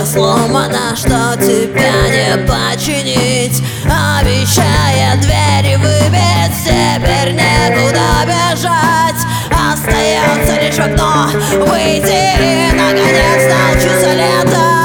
сломано, что тебя не починить. Обещая двери выбить, теперь некуда бежать. Остается лишь в окно выйти и наконец научиться летать.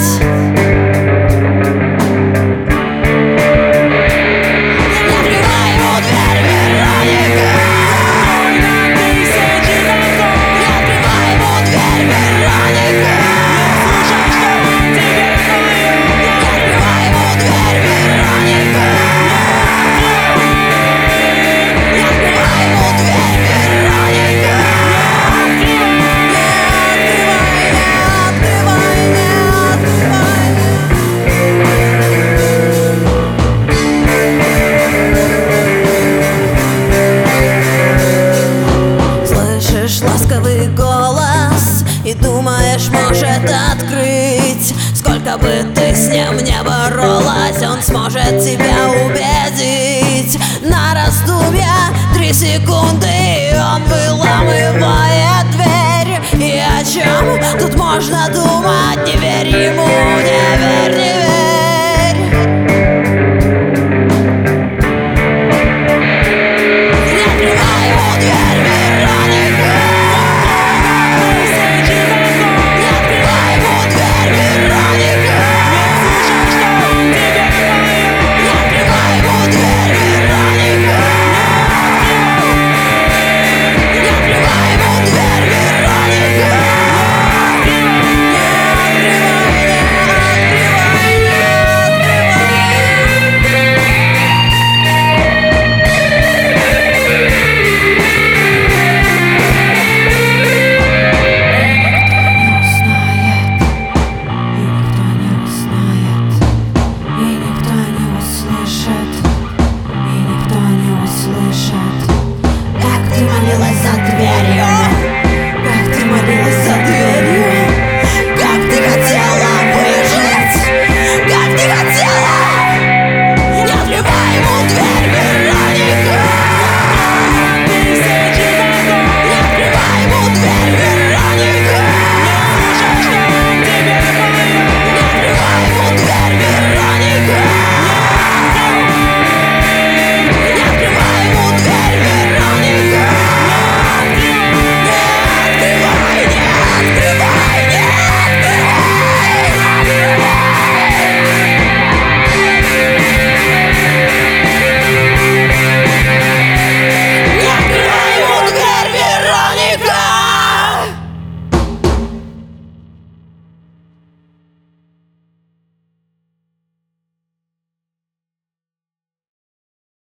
Ласковый голос и думаешь, может открыть. Сколько бы ты с ним не боролась, он сможет тебя убедить. На раздумья 3 секунды, и он выламывает дверь. И о чем тут можно думать, не верь ему.